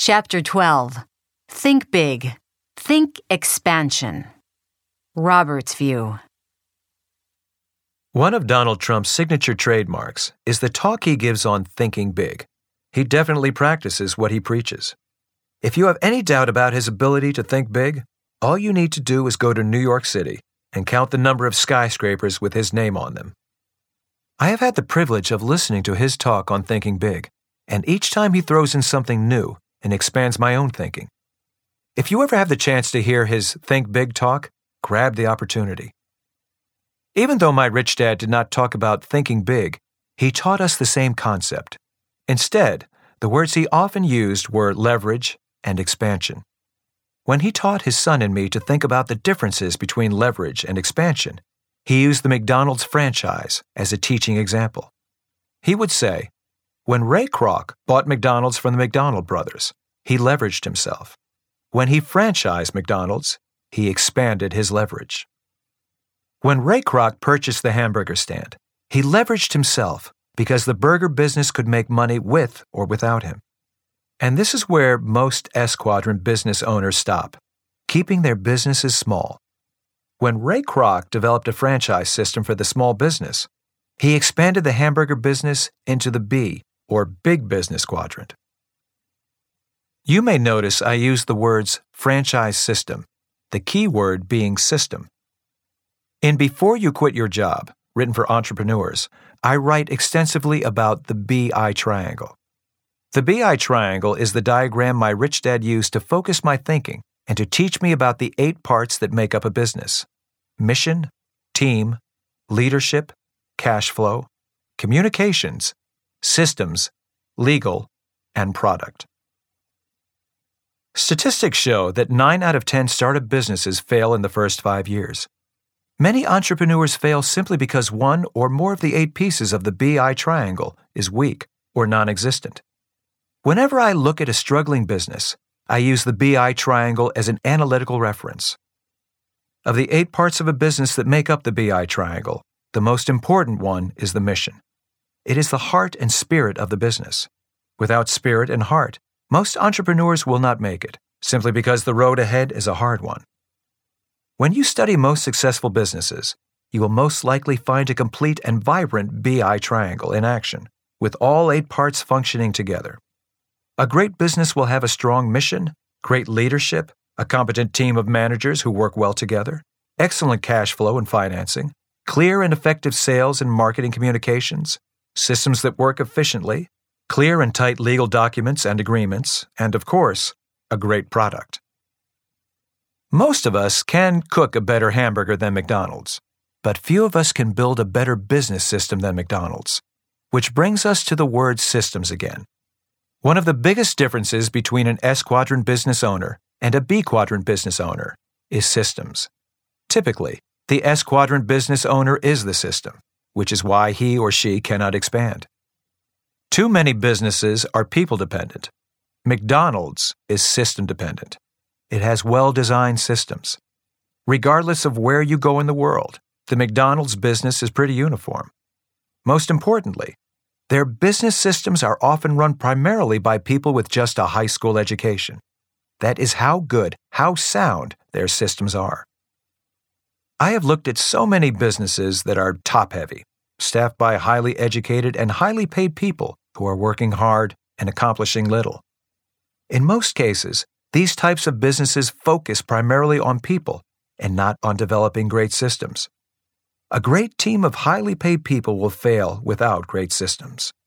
Chapter 12. Think Big. Think Expansion. Robert's View. One of Donald Trump's signature trademarks is the talk he gives on thinking big. He definitely practices what he preaches. If you have any doubt about his ability to think big, all you need to do is go to New York City and count the number of skyscrapers with his name on them. I have had the privilege of listening to his talk on thinking big, and each time he throws in something new and expands my own thinking. If you ever have the chance to hear his Think Big talk, grab the opportunity. Even though my rich dad did not talk about thinking big, he taught us the same concept. Instead, the words he often used were leverage and expansion. When he taught his son and me to think about the differences between leverage and expansion, he used the McDonald's franchise as a teaching example. He would say, when Ray Kroc bought McDonald's from the McDonald brothers, he leveraged himself. When he franchised McDonald's, he expanded his leverage. When Ray Kroc purchased the hamburger stand, he leveraged himself because the burger business could make money with or without him. And this is where most S-Quadrant business owners stop, keeping their businesses small. When Ray Kroc developed a franchise system for the small business, he expanded the hamburger business into the B, or big business quadrant. You may notice I use the words franchise system, the key word being system. In Before You Quit Your Job, written for entrepreneurs, I write extensively about the BI triangle. The BI triangle is the diagram my rich dad used to focus my thinking and to teach me about the 8 parts that make up a business: mission, team, leadership, cash flow, communications, systems, legal, and product. Statistics show that 9 out of 10 startup businesses fail in the first 5 years. Many entrepreneurs fail simply because one or more of the 8 pieces of the BI triangle is weak or non-existent. Whenever I look at a struggling business, I use the BI triangle as an analytical reference. Of the 8 parts of a business that make up the BI triangle, the most important one is the mission. It is the heart and spirit of the business. Without spirit and heart, most entrepreneurs will not make it, simply because the road ahead is a hard one. When you study most successful businesses, you will most likely find a complete and vibrant BI triangle in action, with all 8 parts functioning together. A great business will have a strong mission, great leadership, a competent team of managers who work well together, excellent cash flow and financing, clear and effective sales and marketing communications, systems that work efficiently, clear and tight legal documents and agreements, and, of course, a great product. Most of us can cook a better hamburger than McDonald's, but few of us can build a better business system than McDonald's, which brings us to the word systems again. One of the biggest differences between an S-Quadrant business owner and a B-Quadrant business owner is systems. Typically, the S-Quadrant business owner is the system, which is why he or she cannot expand. Too many businesses are people-dependent. McDonald's is system-dependent. It has well-designed systems. Regardless of where you go in the world, the McDonald's business is pretty uniform. Most importantly, their business systems are often run primarily by people with just a high school education. That is how good, how sound their systems are. I have looked at so many businesses that are top-heavy, staffed by highly educated and highly paid people who are working hard and accomplishing little. In most cases, these types of businesses focus primarily on people and not on developing great systems. A great team of highly paid people will fail without great systems.